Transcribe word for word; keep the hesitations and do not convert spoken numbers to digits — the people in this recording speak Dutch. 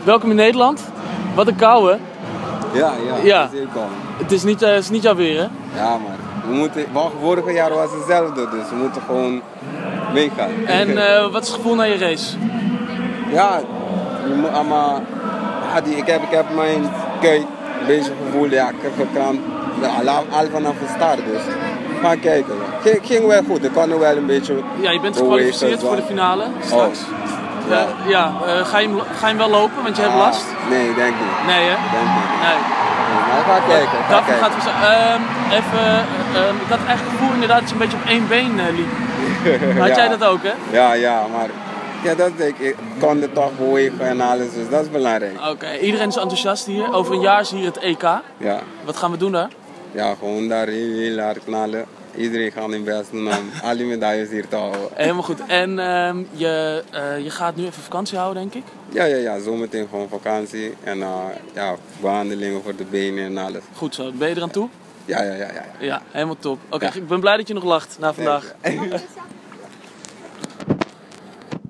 welkom in Nederland. Wat een kou, hè? Ja, ja. Ja. Het is heel koud. Het is niet, uh, het is niet jouw weer, hè? Ja, maar we moeten, vorig jaar was hetzelfde, dus we moeten gewoon meegaan. En uh, wat is het gevoel na je race? Ja, je moet allemaal, ja die, ik, heb, ik heb mijn kuit een beetje gevoeld, ja, ik heb gekrampt. Ja, al, al vanaf de start, dus we gaan kijken. Het ging wel goed, ik kon er wel een beetje. Ja, je bent gekwalificeerd voor de finale straks. Oh. Ja, ja uh, ga, je hem, ga je hem wel lopen, want je hebt last? Uh, nee, denk niet. Nee, hè? Denk niet. Nee. Maar ga kijken. Ga Daphne kijken. gaat we um, even, uh, ik had echt het gevoel inderdaad dat je een beetje op één been uh, liep. Had ja. jij dat ook, hè? Ja, ja, maar ja, dat ik, ik kon het toch bewegen en alles, dus dat is belangrijk. Oké, okay. Iedereen is enthousiast hier. Over een jaar is hier het E K. Ja. Wat gaan we doen daar? Ja, gewoon daar heel, heel hard knallen. Iedereen gaat hun best doen om al die medailles hier te houden. Helemaal goed. En uh, je, uh, je gaat nu even vakantie houden, denk ik? Ja, ja, ja. Zometeen gewoon vakantie. En uh, ja, behandelingen voor de benen en alles. Goed zo. Ben je er aan toe? Ja, ja, ja. Ja, ja helemaal top. Oké, okay, ja. Ik ben blij dat je nog lacht na vandaag.